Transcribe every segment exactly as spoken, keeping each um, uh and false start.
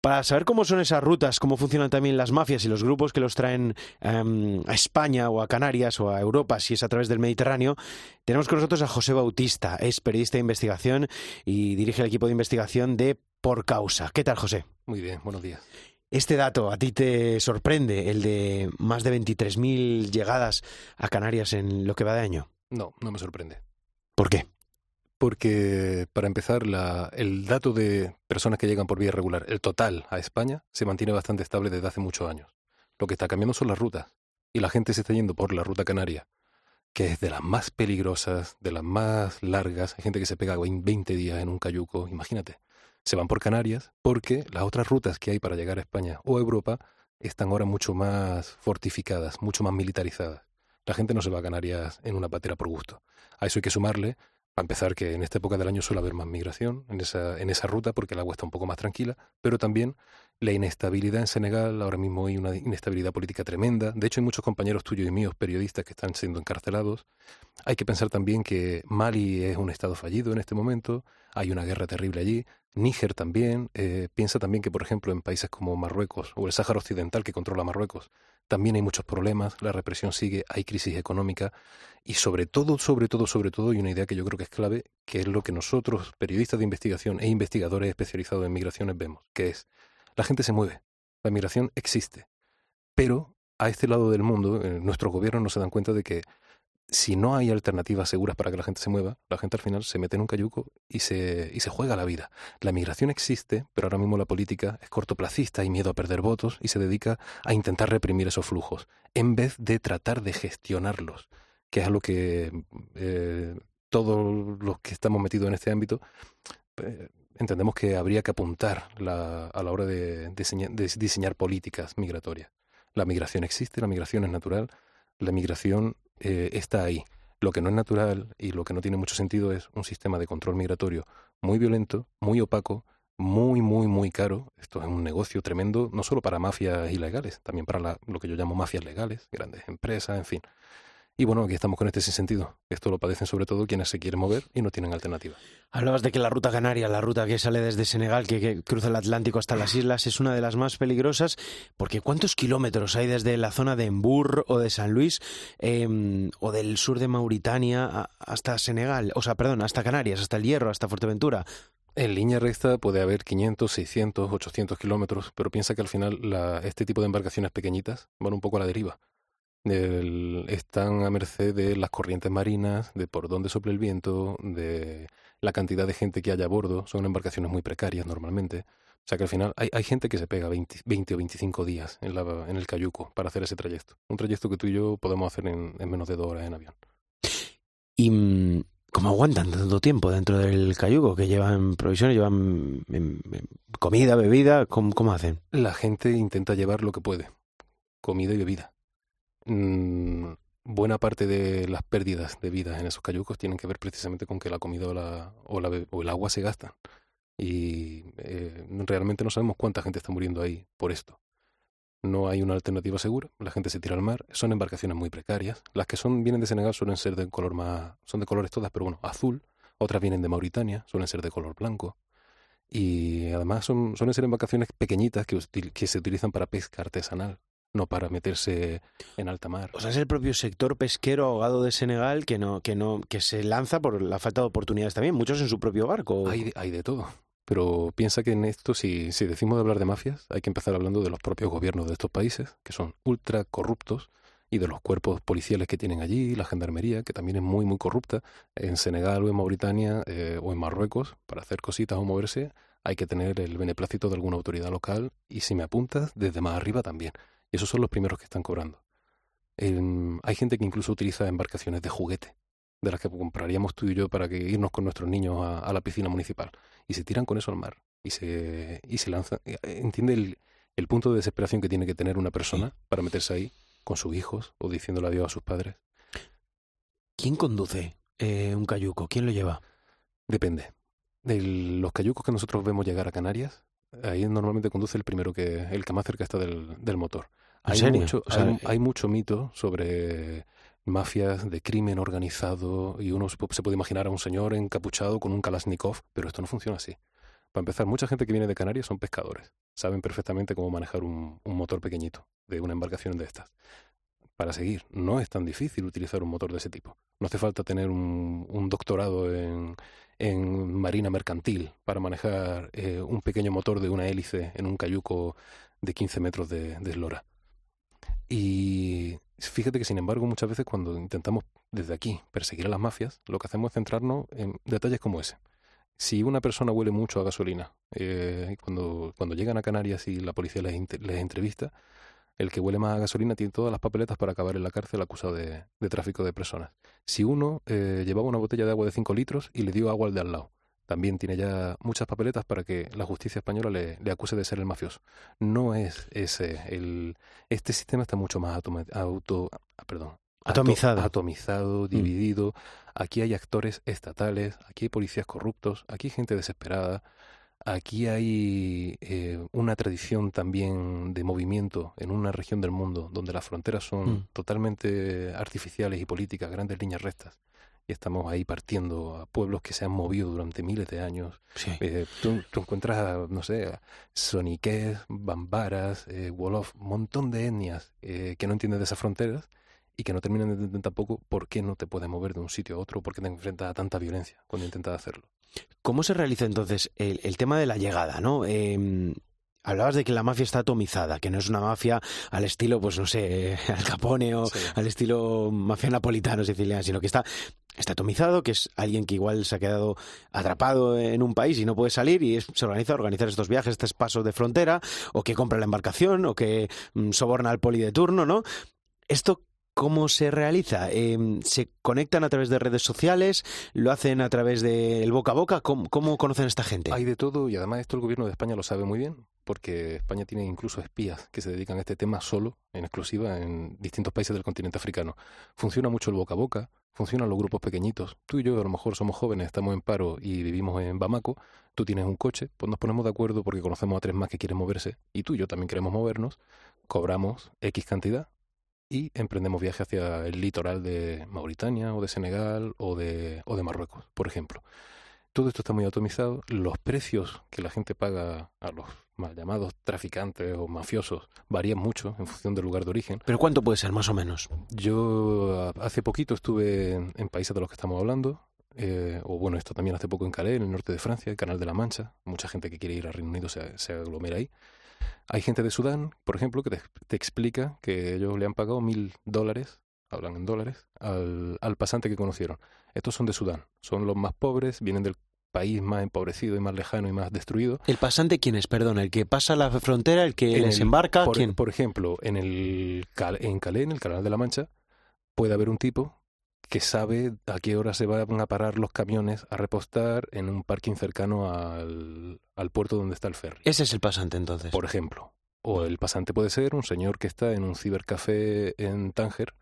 Para saber cómo son esas rutas, cómo funcionan también las mafias y los grupos que los traen um, a España o a Canarias o a Europa, si es a través del Mediterráneo, tenemos con nosotros a José Bautista. Es periodista de investigación y dirige el equipo de investigación de Por Causa. ¿Qué tal, José? Muy bien, buenos días. Este dato a ti te sorprende, el de más de veintitrés mil llegadas a Canarias en lo que va de año. No, no me sorprende. ¿Por qué? Porque, para empezar, la, el dato de personas que llegan por vía regular, el total a España, se mantiene bastante estable desde hace muchos años. Lo que está cambiando son las rutas. Y la gente se está yendo por la ruta canaria, que es de las más peligrosas, de las más largas. Hay gente que se pega veinte días en un cayuco, imagínate. Se van por Canarias porque las otras rutas que hay para llegar a España o a Europa están ahora mucho más fortificadas, mucho más militarizadas. La gente no se va a Canarias en una patera por gusto. A eso hay que sumarle, para empezar, que en esta época del año suele haber más migración en esa, en esa ruta porque el agua está un poco más tranquila, pero también la inestabilidad en Senegal. Ahora mismo hay una inestabilidad política tremenda. De hecho, hay muchos compañeros tuyos y míos, periodistas, que están siendo encarcelados. Hay que pensar también que Mali es un estado fallido en este momento. Hay una guerra terrible allí. Níger también. Eh, piensa también que, por ejemplo, en países como Marruecos o el Sáhara Occidental, que controla Marruecos, también hay muchos problemas. La represión sigue, hay crisis económica. Y sobre todo, sobre todo, sobre todo, hay una idea que yo creo que es clave, que es lo que nosotros, periodistas de investigación e investigadores especializados en migraciones, vemos, que es: la gente se mueve, la migración existe, pero a este lado del mundo, eh, nuestros gobiernos no se dan cuenta de que si no hay alternativas seguras para que la gente se mueva, la gente al final se mete en un cayuco y se, y se juega la vida. La migración existe, pero ahora mismo la política es cortoplacista y miedo a perder votos y se dedica a intentar reprimir esos flujos, en vez de tratar de gestionarlos, que es a lo que eh, todos los que estamos metidos en este ámbito eh, entendemos que habría que apuntar la, a la hora de, de, diseñar, de diseñar políticas migratorias. La migración existe, la migración es natural, la migración eh, está ahí. Lo que no es natural y lo que no tiene mucho sentido es un sistema de control migratorio muy violento, muy opaco, muy, muy, muy caro. Esto es un negocio tremendo, no solo para mafias ilegales, también para la, lo que yo llamo mafias legales, grandes empresas, en fin. Y bueno, aquí estamos con este sinsentido. Esto lo padecen sobre todo quienes se quieren mover y no tienen alternativa. Hablabas de que la ruta canaria, la ruta que sale desde Senegal, que, que cruza el Atlántico hasta las islas, es una de las más peligrosas, porque ¿cuántos kilómetros hay desde la zona de Embur o de San Luis eh, o del sur de Mauritania hasta Senegal? O sea, perdón, hasta Canarias, hasta El Hierro, hasta Fuerteventura. En línea recta puede haber quinientos, seiscientos, ochocientos kilómetros, pero piensa que al final la, este tipo de embarcaciones pequeñitas van un poco a la deriva. El, están a merced de las corrientes marinas, de por dónde sopla el viento, de la cantidad de gente que haya a bordo. Son embarcaciones muy precarias normalmente. O sea que al final hay, hay gente que se pega veinte, veinte o veinticinco días en, la, en el cayuco para hacer ese trayecto. Un trayecto que tú y yo podemos hacer en, en menos de dos horas en avión. ¿Y cómo aguantan tanto tiempo dentro del cayuco? ¿Que llevan provisiones, llevan comida, bebida? ¿Cómo, cómo hacen? La gente intenta llevar lo que puede, comida y bebida. Mm, buena parte de las pérdidas de vidas en esos cayucos tienen que ver precisamente con que la comida o, la, o, la, o el agua se gastan. Y eh, realmente no sabemos cuánta gente está muriendo ahí por esto. No hay una alternativa segura, la gente se tira al mar. Son embarcaciones muy precarias. Las que son vienen de Senegal suelen ser de color más... Son de colores todas, pero bueno, azul. Otras vienen de Mauritania, suelen ser de color blanco. Y además son, suelen ser embarcaciones pequeñitas que, que se utilizan para pesca artesanal, no para meterse en alta mar. O sea, es el propio sector pesquero ahogado de Senegal que no, que no, que se lanza por la falta de oportunidades también, muchos en su propio barco. Hay de, hay de todo. Pero piensa que en esto, si, si decimos de hablar de mafias, hay que empezar hablando de los propios gobiernos de estos países, que son ultra corruptos, y de los cuerpos policiales que tienen allí, la gendarmería, que también es muy, muy corrupta. En Senegal o en Mauritania eh, o en Marruecos, para hacer cositas o moverse, hay que tener el beneplácito de alguna autoridad local, y si me apuntas, desde más arriba también. Y esos son los primeros que están cobrando. Eh, hay gente que incluso utiliza embarcaciones de juguete, de las que compraríamos tú y yo para que irnos con nuestros niños a, a la piscina municipal. Y se tiran con eso al mar. Y se, y se lanzan. ¿Entiende el, el punto de desesperación que tiene que tener una persona sí. para meterse ahí con sus hijos o diciéndole adiós a sus padres? ¿Quién conduce eh, un cayuco? ¿Quién lo lleva? Depende. De los cayucos que nosotros vemos llegar a Canarias, ahí normalmente conduce el primero, que el que más cerca está del, del motor. ¿En hay serio? Mucho, O sea, hay, eh... hay mucho mito sobre mafias de crimen organizado y uno se puede imaginar a un señor encapuchado con un Kalashnikov, pero esto no funciona así. Para empezar, mucha gente que viene de Canarias son pescadores. Saben perfectamente cómo manejar un, un motor pequeñito de una embarcación de estas. Para seguir, no es tan difícil utilizar un motor de ese tipo. No hace falta tener un, un doctorado en, en marina mercantil para manejar eh, un pequeño motor de una hélice en un cayuco de quince metros de, de eslora. Y fíjate que, sin embargo, muchas veces cuando intentamos desde aquí perseguir a las mafias, lo que hacemos es centrarnos en detalles como ese. Si una persona huele mucho a gasolina, eh, cuando, cuando llegan a Canarias y la policía les, les entrevista, el que huele más a gasolina tiene todas las papeletas para acabar en la cárcel acusado de, de tráfico de personas. Si uno eh, llevaba una botella de agua de cinco litros y le dio agua al de al lado, también tiene ya muchas papeletas para que la justicia española le, le acuse de ser el mafioso. No es ese. El, este sistema está mucho más atoma, auto, perdón, atomizado. Ato, atomizado, dividido. Mm. Aquí hay actores estatales, aquí hay policías corruptos, aquí hay gente desesperada. Aquí hay eh, una tradición también de movimiento en una región del mundo donde las fronteras son mm. totalmente artificiales y políticas, grandes líneas rectas. Y estamos ahí partiendo a pueblos que se han movido durante miles de años. Sí. Eh, tú, tú encuentras, no sé, soniqués, bambaras, eh, wolof, un montón de etnias eh, que no entienden de esas fronteras y que no terminan de entender tampoco por qué no te puedes mover de un sitio a otro, por qué te enfrentas a tanta violencia cuando intentas hacerlo. ¿Cómo se realiza entonces el, el tema de la llegada, ¿no? Eh, hablabas de que la mafia está atomizada, que no es una mafia al estilo, pues no sé, Al Capone o sí. al estilo mafia napolitano, siciliana, sino que está, está atomizado, que es alguien que igual se ha quedado atrapado en un país y no puede salir y es, se organiza a organizar estos viajes, estos pasos de frontera, o que compra la embarcación, o que mm, soborna al poli de turno, ¿no? Esto, ¿cómo se realiza? Eh, ¿Se conectan a través de redes sociales? ¿Lo hacen a través del boca a boca? ¿Cómo, cómo conocen a esta gente? Hay de todo y además esto el gobierno de España lo sabe muy bien porque España tiene incluso espías que se dedican a este tema solo, en exclusiva, en distintos países del continente africano. Funciona mucho el boca a boca, funcionan los grupos pequeñitos. Tú y yo a lo mejor somos jóvenes, estamos en paro y vivimos en Bamako. Tú tienes un coche, pues nos ponemos de acuerdo porque conocemos a tres más que quieren moverse y tú y yo también queremos movernos. Cobramos X cantidad y emprendemos viaje hacia el litoral de Mauritania o de Senegal o de, o de Marruecos, por ejemplo. Todo esto está muy atomizado. Los precios que la gente paga a los mal llamados traficantes o mafiosos varían mucho en función del lugar de origen. ¿Pero cuánto puede ser, más o menos? Yo hace poquito estuve en, en países de los que estamos hablando, eh, o bueno, esto también hace poco en Calais, en el norte de Francia, el Canal de la Mancha. Mucha gente que quiere ir a Reino Unido se, se aglomera ahí. Hay gente de Sudán, por ejemplo, que te, te explica que ellos le han pagado mil dólares, hablan en dólares, al, al pasante que conocieron. Estos son de Sudán, son los más pobres, vienen del país más empobrecido y más lejano y más destruido. ¿El pasante quién es? Perdón, ¿el que pasa la frontera, el que les embarca? Por, ¿quién? por ejemplo, en, el, en Calais, en el Canal de la Mancha, puede haber un tipo que sabe a qué hora se van a parar los camiones a repostar en un parking cercano al, al puerto donde está el ferry. Ese es el pasante, entonces. Por ejemplo. O el pasante puede ser un señor que está en un cibercafé en Tánger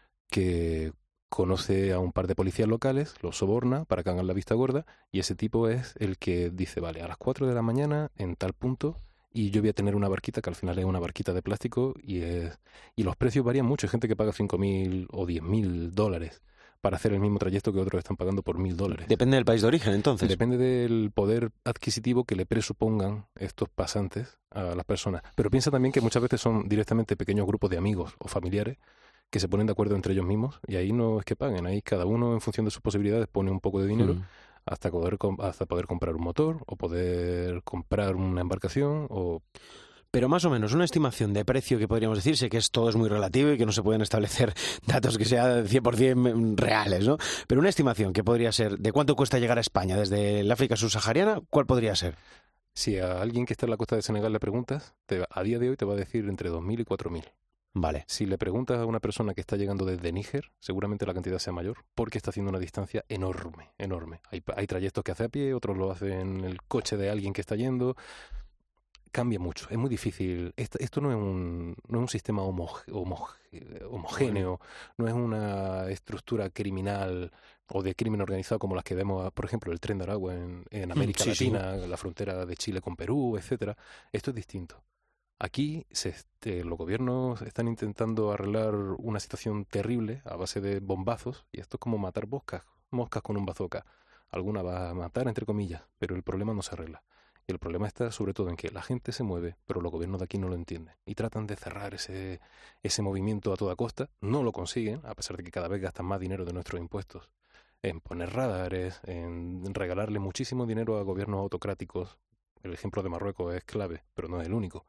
que conoce a un par de policías locales, los soborna para que hagan la vista gorda y ese tipo es el que dice, vale, a las cuatro de la mañana en tal punto y yo voy a tener una barquita que al final es una barquita de plástico y, es, y los precios varían mucho. Hay gente que paga cinco mil o diez mil dólares para hacer el mismo trayecto que otros están pagando por mil dólares. Depende del país de origen, entonces. Depende del poder adquisitivo que le presupongan estos pasantes a las personas. Pero piensa también que muchas veces son directamente pequeños grupos de amigos o familiares que se ponen de acuerdo entre ellos mismos y ahí no es que paguen, ahí cada uno en función de sus posibilidades pone un poco de dinero mm. hasta poder, hasta poder comprar un motor o poder comprar una embarcación o... Pero más o menos, una estimación de precio que podríamos decir, sé que es, todo es muy relativo y que no se pueden establecer datos que sean cien por ciento reales, ¿no? Pero una estimación que podría ser de cuánto cuesta llegar a España desde el África subsahariana, ¿cuál podría ser? Si a alguien que está en la costa de Senegal le preguntas, te, a día de hoy te va a decir entre dos mil y cuatro mil. Vale. Si le preguntas a una persona que está llegando desde Níger, seguramente la cantidad sea mayor, porque está haciendo una distancia enorme, enorme. Hay, hay trayectos que hace a pie, otros lo hacen en el coche de alguien que está yendo. Cambia mucho, es muy difícil. Esto, esto no es un, no es un sistema homoge, homoge, homogéneo, no es una estructura criminal o de crimen organizado como las que vemos, por ejemplo, el Tren de Aragua en, en América sí, Latina, sí. La frontera de Chile con Perú, etcétera. Esto es distinto. Aquí se, este, los gobiernos están intentando arreglar una situación terrible a base de bombazos y esto es como matar moscas, moscas con un bazooka. Alguna va a matar, entre comillas, pero el problema no se arregla. Y el problema está sobre todo en que la gente se mueve, pero los gobiernos de aquí no lo entienden. Y tratan de cerrar ese, ese movimiento a toda costa. No lo consiguen, a pesar de que cada vez gastan más dinero de nuestros impuestos en poner radares, en regalarle muchísimo dinero a gobiernos autocráticos. El ejemplo de Marruecos es clave, pero no es el único.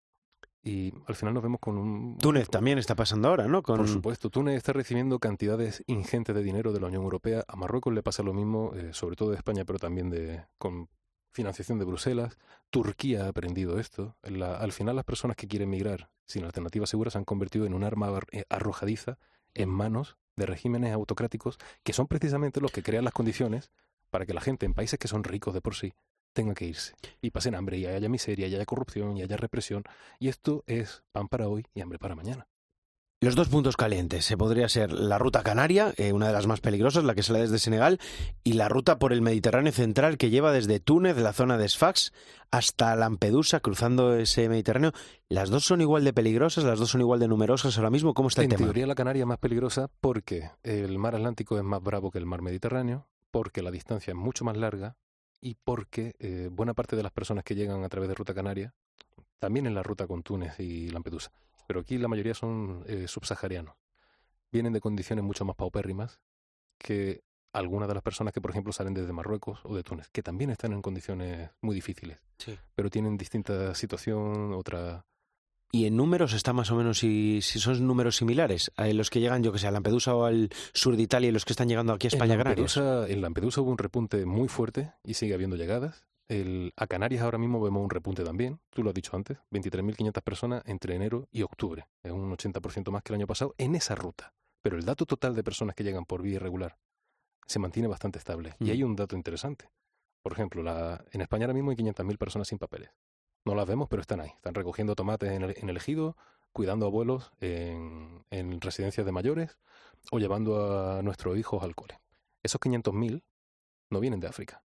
Y al final nos vemos con un... Túnez también está pasando ahora, ¿no? Con... Por supuesto, Túnez está recibiendo cantidades ingentes de dinero de la Unión Europea. A Marruecos le pasa lo mismo, eh, sobre todo de España, pero también de con financiación de Bruselas. Turquía ha aprendido esto. La, al final las personas que quieren migrar sin alternativas seguras se han convertido en un arma arrojadiza en manos de regímenes autocráticos que son precisamente los que crean las condiciones para que la gente en países que son ricos de por sí tenga que irse y pasen hambre y haya miseria y haya corrupción y haya represión, y esto es pan para hoy y hambre para mañana. Los dos puntos calientes, se podría ser la ruta canaria, eh, una de las más peligrosas, la que sale desde Senegal, y la ruta por el Mediterráneo central que lleva desde Túnez, la zona de Sfax, hasta Lampedusa, cruzando ese Mediterráneo. ¿Las dos son igual de peligrosas? ¿Las dos son igual de numerosas ahora mismo? ¿Cómo está el en tema? En teoría la Canaria es más peligrosa porque el mar Atlántico es más bravo que el mar Mediterráneo, porque la distancia es mucho más larga y porque eh, buena parte de las personas que llegan a través de ruta canaria, también en la ruta con Túnez y Lampedusa, pero aquí la mayoría son eh, subsaharianos. Vienen de condiciones mucho más paupérrimas que algunas de las personas que, por ejemplo, salen desde Marruecos o de Túnez, que también están en condiciones muy difíciles, sí, pero tienen distinta situación, otra... ¿Y en números está más o menos, si, si son números similares a los que llegan, yo que sé, a Lampedusa o al sur de Italia y los que están llegando aquí a España en Canarias? Lampedusa, en Lampedusa hubo un repunte muy fuerte y sigue habiendo llegadas. El, a Canarias ahora mismo vemos un repunte también, tú lo has dicho antes, veintitrés mil quinientas personas entre enero y octubre. Es un ochenta por ciento más que el año pasado en esa ruta. Pero el dato total de personas que llegan por vía irregular se mantiene bastante estable. Mm. Y hay un dato interesante. Por ejemplo, la, en España ahora mismo hay quinientas mil personas sin papeles. No las vemos, pero están ahí. Están recogiendo tomates en el, en el ejido, cuidando abuelos en, en residencias de mayores o llevando a nuestros hijos al cole. Esos quinientos mil no vienen de África.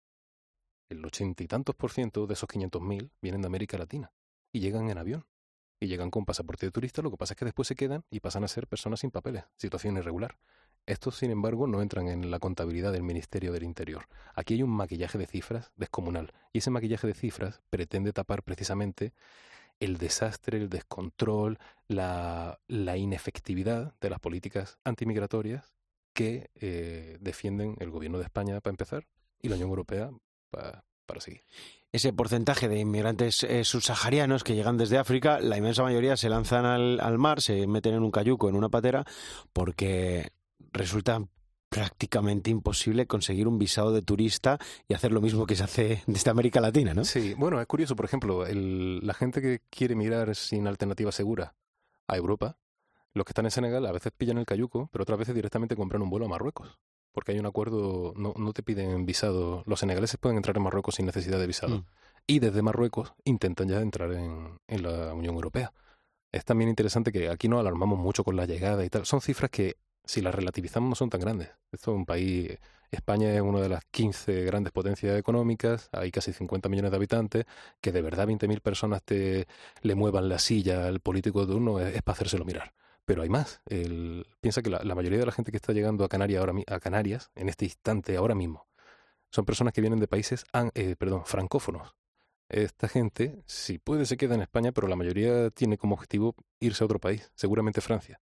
El ochenta y tantos por ciento de esos quinientos mil vienen de América Latina y llegan en avión. Y llegan con pasaporte de turista, lo que pasa es que después se quedan y pasan a ser personas sin papeles, situación irregular. Estos, sin embargo, no entran en la contabilidad del Ministerio del Interior. Aquí hay un maquillaje de cifras descomunal. Y ese maquillaje de cifras pretende tapar precisamente el desastre, el descontrol, la, la inefectividad de las políticas antimigratorias que eh, defienden el gobierno de España, para empezar, y la Unión Europea para, para seguir. Ese porcentaje de inmigrantes eh, subsaharianos que llegan desde África, la inmensa mayoría se lanzan al, al mar, se meten en un cayuco, en una patera, porque resulta prácticamente imposible conseguir un visado de turista y hacer lo mismo que se hace desde América Latina, ¿no? Sí, bueno, es curioso, por ejemplo, el, la gente que quiere migrar sin alternativa segura a Europa, los que están en Senegal a veces pillan el cayuco, pero otras veces directamente compran un vuelo a Marruecos. Porque hay un acuerdo, no, no te piden visado. Los senegaleses pueden entrar en Marruecos sin necesidad de visado. Mm. Y desde Marruecos intentan ya entrar en, en la Unión Europea. Es también interesante que aquí nos alarmamos mucho con la llegada y tal. Son cifras que, si las relativizamos, no son tan grandes. Esto es un país... España es una de las quince grandes potencias económicas, hay casi cincuenta millones de habitantes, que de verdad veinte mil personas te le muevan la silla al político de turno es, es para hacérselo mirar. Pero hay más. El, piensa que la, la mayoría de la gente que está llegando a Canarias, ahora, a Canarias en este instante, ahora mismo, son personas que vienen de países an, eh, perdón, francófonos. Esta gente, si puede, se queda en España, pero la mayoría tiene como objetivo irse a otro país, seguramente Francia.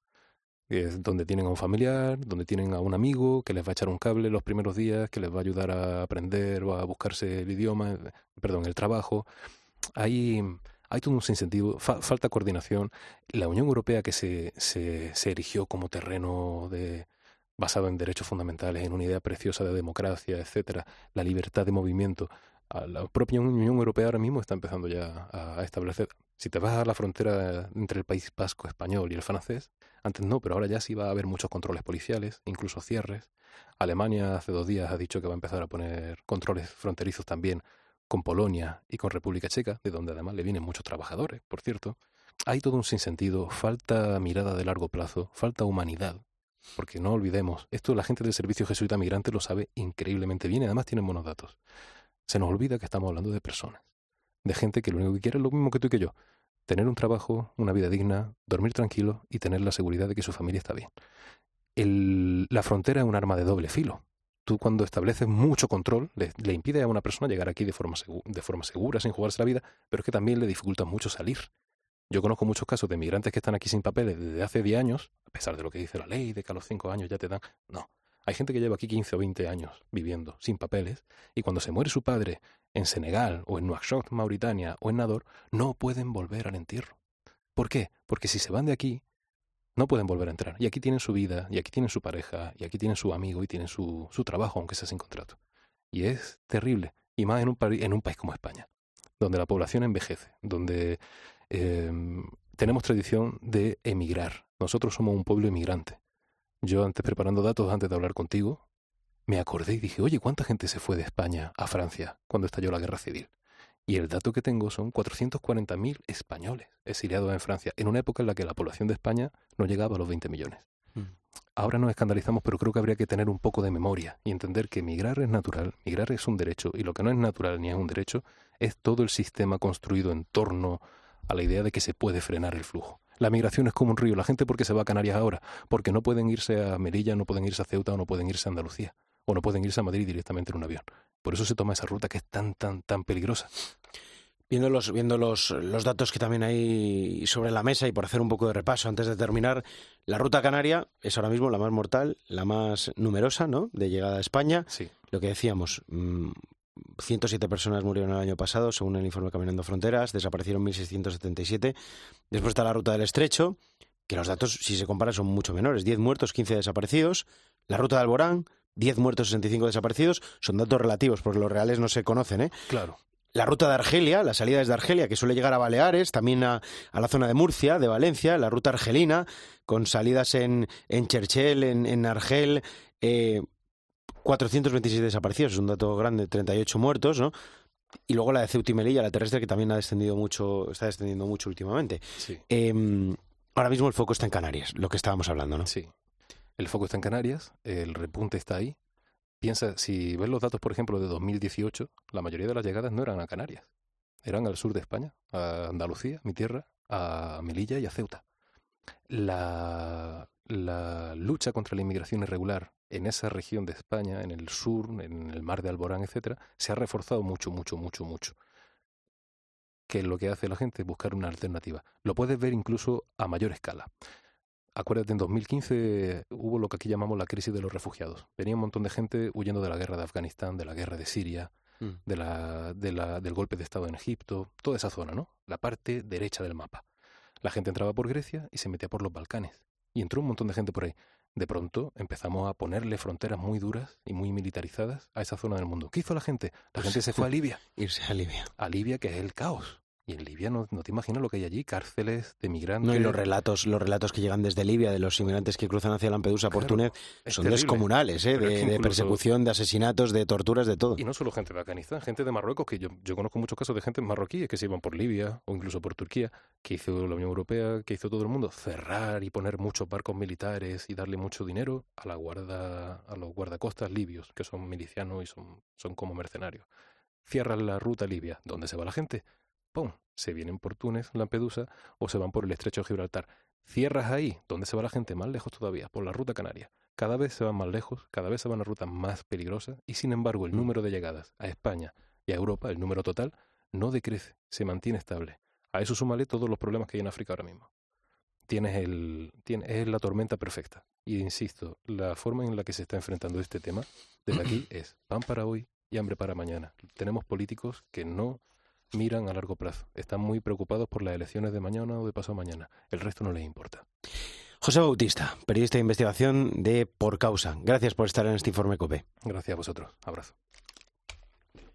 Es donde tienen a un familiar, donde tienen a un amigo que les va a echar un cable los primeros días, que les va a ayudar a aprender o a buscarse el idioma, perdón, el trabajo. Hay... Hay todo un sinsentido, fa- falta coordinación. La Unión Europea, que se, se, se erigió como terreno de, basado en derechos fundamentales, en una idea preciosa de democracia, etcétera, la libertad de movimiento, a la propia Unión Europea ahora mismo está empezando ya a, a establecer. Si te vas a la frontera entre el País Vasco español y el francés, antes no, pero ahora ya sí va a haber muchos controles policiales, incluso cierres. Alemania hace dos días ha dicho que va a empezar a poner controles fronterizos también con Polonia y con República Checa, de donde además le vienen muchos trabajadores, por cierto. Hay todo un sinsentido, falta mirada de largo plazo, falta humanidad, porque no olvidemos, esto la gente del Servicio Jesuita Migrante lo sabe increíblemente bien y además tienen buenos datos. Se nos olvida que estamos hablando de personas, de gente que lo único que quiere es lo mismo que tú y que yo, tener un trabajo, una vida digna, dormir tranquilo y tener la seguridad de que su familia está bien. El, la frontera es un arma de doble filo. tú cuando estableces mucho control, le, le impide a una persona llegar aquí de forma, segu- de forma segura, sin jugarse la vida, pero es que también le dificulta mucho salir. Yo conozco muchos casos de migrantes que están aquí sin papeles desde hace diez años, a pesar de lo que dice la ley, de que a los cinco años ya te dan... No, hay gente que lleva aquí quince o veinte años viviendo sin papeles, y cuando se muere su padre en Senegal, o en Nuakchot, Mauritania, o en Nador, no pueden volver al entierro. ¿Por qué? Porque si se van de aquí, no pueden volver a entrar. Y aquí tienen su vida, y aquí tienen su pareja, y aquí tienen su amigo, y tienen su, su trabajo, aunque sea sin contrato. Y es terrible, y más en un, en un país como España, donde la población envejece, donde eh, tenemos tradición de emigrar. Nosotros somos un pueblo emigrante. Yo antes, preparando datos, antes de hablar contigo, me acordé y dije, oye, ¿cuánta gente se fue de España a Francia cuando estalló la Guerra Civil? Y el dato que tengo son cuatrocientos cuarenta mil españoles exiliados en Francia, en una época en la que la población de España no llegaba a los veinte millones. Mm. Ahora nos escandalizamos, pero creo que habría que tener un poco de memoria y entender que migrar es natural, migrar es un derecho, y lo que no es natural ni es un derecho es todo el sistema construido en torno a la idea de que se puede frenar el flujo. La migración es como un río. La gente, ¿por qué se va a Canarias ahora? Porque no pueden irse a Melilla, no pueden irse a Ceuta, o no pueden irse a Andalucía, o no pueden irse a Madrid directamente en un avión. Por eso se toma esa ruta que es tan, tan, tan peligrosa. Viendo los, viendo los, los datos que también hay sobre la mesa, y por hacer un poco de repaso antes de terminar, la ruta canaria es ahora mismo la más mortal, la más numerosa, ¿no?, de llegada a España. Sí. Lo que decíamos, mmm, ciento siete personas murieron el año pasado, según el informe Caminando Fronteras, desaparecieron mil seiscientos setenta y siete. Después está la ruta del Estrecho, que los datos, si se comparan, son mucho menores, diez muertos, quince desaparecidos. La ruta de Alborán, diez muertos, sesenta y cinco desaparecidos. Son datos relativos, porque los reales no se conocen, ¿eh? Claro. La ruta de Argelia, la salida desde Argelia, que suele llegar a Baleares, también a, a la zona de Murcia, de Valencia, la ruta argelina, con salidas en, en Cherchell, en, en Argel, eh, cuatrocientos veintiséis desaparecidos, es un dato grande, treinta y ocho muertos, ¿no? Y luego la de Ceuta y Melilla, la terrestre, que también ha descendido mucho, está descendiendo mucho últimamente. Sí. Eh, ahora mismo el foco está en Canarias, lo que estábamos hablando, ¿no? Sí. El foco está en Canarias, el repunte está ahí. Piensa, si ves los datos, por ejemplo, de dos mil dieciocho, la mayoría de las llegadas no eran a Canarias, eran al sur de España, a Andalucía, mi tierra, a Melilla y a Ceuta. La, la lucha contra la inmigración irregular en esa región de España, en el sur, en el mar de Alborán, etcétera, se ha reforzado mucho, mucho, mucho, mucho. ¿Qué es lo que hace la gente? Buscar una alternativa. Lo puedes ver incluso a mayor escala. Acuérdate, en dos mil quince hubo lo que aquí llamamos la crisis de los refugiados. Venía un montón de gente huyendo de la guerra de Afganistán, de la guerra de Siria, mm. de la, de la, del golpe de Estado en Egipto, toda esa zona, ¿no? La parte derecha del mapa. La gente entraba por Grecia y se metía por los Balcanes. Y entró un montón de gente por ahí. De pronto empezamos a ponerle fronteras muy duras y muy militarizadas a esa zona del mundo. ¿Qué hizo la gente? La gente se fue a Libia. Irse a Libia. A Libia, que es el caos. Y en Libia no, no te imaginas lo que hay allí, cárceles de migrantes. No, y los relatos, los relatos que llegan desde Libia de los inmigrantes que cruzan hacia Lampedusa por claro, Túnez son terrible. descomunales, ¿eh? De, incluso... de persecución, de asesinatos, de torturas, de todo. Y no solo gente de Afganistán, gente de Marruecos, que yo, yo conozco muchos casos de gente marroquíes que se iban por Libia o incluso por Turquía, que hizo la Unión Europea, que hizo todo el mundo, cerrar y poner muchos barcos militares y darle mucho dinero a la guarda, a los guardacostas libios, que son milicianos y son, son como mercenarios. Cierran la ruta Libia. ¿Dónde se va la gente? ¡Pum! Se vienen por Túnez, Lampedusa, o se van por el estrecho de Gibraltar. Cierras ahí, ¿dónde se va la gente? Más lejos todavía, por la ruta canaria. Cada vez se van más lejos, cada vez se van a rutas más peligrosas, y sin embargo el número de llegadas a España y a Europa, el número total, no decrece, se mantiene estable. A eso súmale todos los problemas que hay en África ahora mismo. Tienes el, tienes, es la tormenta perfecta. Y insisto, la forma en la que se está enfrentando este tema desde aquí es pan para hoy y hambre para mañana. Tenemos políticos que no miran a largo plazo. Están muy preocupados por las elecciones de mañana o de pasado mañana. El resto no les importa. José Bautista, periodista de investigación de Por Causa. Gracias por estar en este Informe COPE. Gracias a vosotros. Abrazo.